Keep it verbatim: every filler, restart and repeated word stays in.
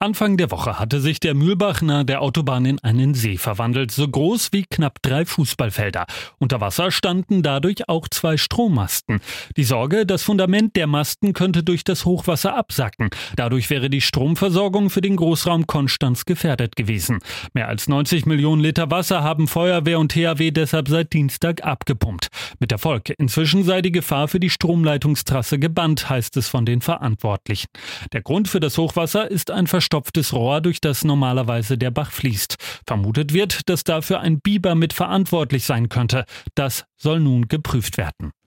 Anfang der Woche hatte sich der Mühlbach nahe der Autobahn in einen See verwandelt, so groß wie knapp drei Fußballfelder. Unter Wasser standen dadurch auch zwei Strommasten. Die Sorge, das Fundament der Masten könnte durch das Hochwasser absacken. Dadurch wäre die Stromversorgung für den Großraum Konstanz gefährdet gewesen. Mehr als neunzig Millionen Liter Wasser haben Feuerwehr und T H W deshalb seit Dienstag abgepumpt. Mit Erfolg. Inzwischen sei die Gefahr für die Stromleitungstrasse gebannt, heißt es von den Verantwortlichen. Der Grund für das Hochwasser ist ein verstopftes Rohr, durch das normalerweise der Bach fließt. Vermutet wird, dass dafür ein Biber mit verantwortlich sein könnte. Das soll nun geprüft werden.